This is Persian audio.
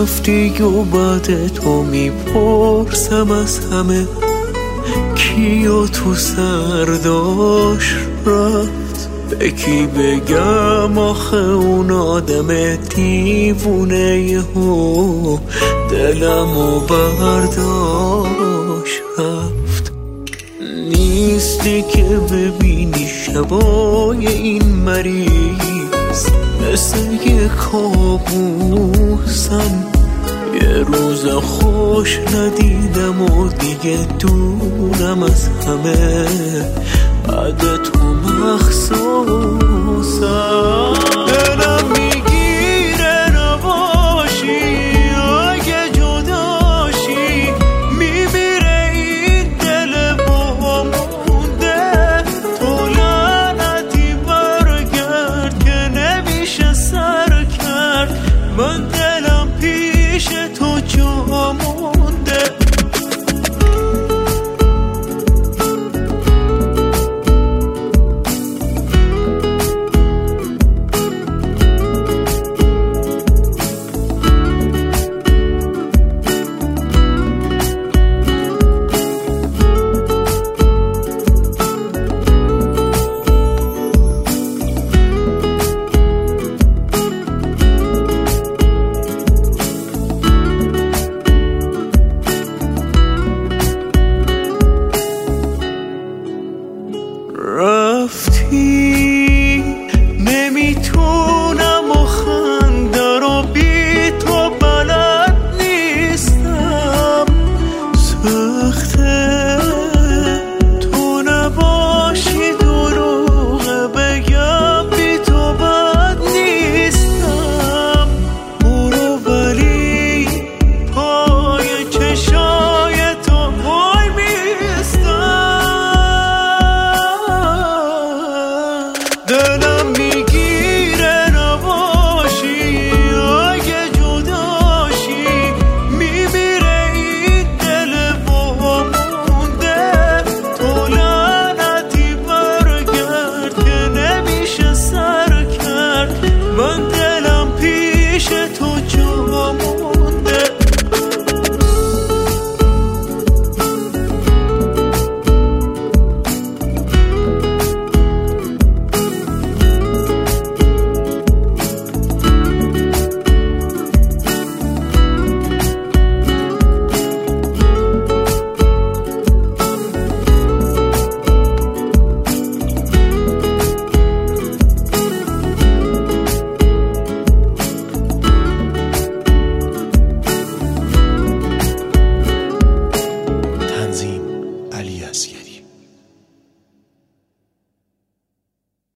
رفتی و بعد تو میپرسم از همه کیو تو سر داشت رفت. به کی بگم آخه اون آدم دیوونه یهو دلمو برداشت رفت. نیستی که ببینی شبای این مریض مثل یه کابوسم. یه روز خوش ندیدم و دیگه دورم از همه بعد تو مخصوصم. دلم میگیره نباشی اگه جداشی میمیره این دل با مونده. تو لعنتی برگرد که نمیشه سر کرد. من دلم پیش تو جا مونده.